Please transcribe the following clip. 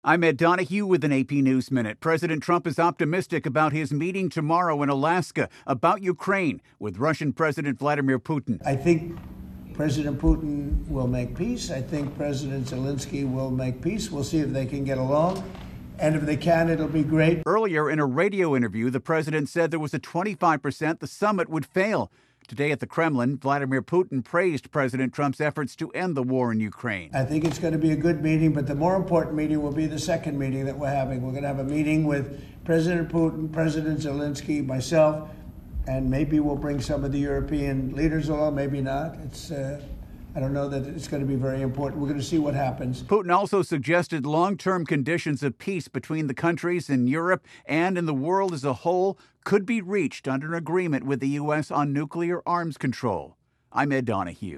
I'm Ed Donahue with an AP News Minute. President Trump is optimistic about his meeting tomorrow in Alaska about Ukraine with Russian President Vladimir Putin. I think President Putin will make peace. I think President Zelensky will make peace. We'll see if they can get along. And if they can, it'll be great. Earlier in a radio interview, the president said there was a 25% the summit would fail. Today at the Kremlin, Vladimir Putin praised President Trump's efforts to end the war in Ukraine. I think it's going to be a good meeting, but the more important meeting will be the second meeting that we're having. We're going to have a meeting with President Putin, President Zelensky, myself, and maybe we'll bring some of the European leaders along, maybe not. I don't know that it's going to be very important. We're going to see what happens. Putin also suggested long-term conditions of peace between the countries in Europe and in the world as a whole could be reached under an agreement with the U.S. on nuclear arms control. I'm Ed Donahue.